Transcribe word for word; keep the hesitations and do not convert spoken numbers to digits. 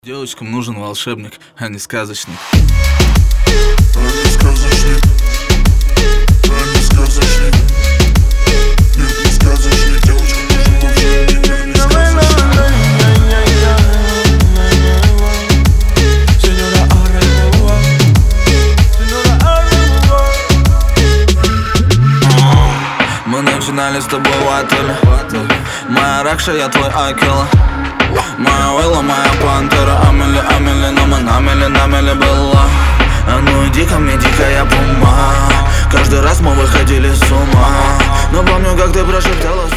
Девочкам нужен волшебник, а не сказочник. А не сказочник, а не сказочник. Нет, не сказочник, девочкам нужен волшебник, а не сказочник. Мы начинали с тобой в отеле. Моя Ракша, я твой Акела. Моя Уилла, моя пантера. Амели, Амели, но мы намели, намели была. А ну иди ко мне, дикая пума. Каждый раз мы выходили с ума. Но помню, как ты прошептала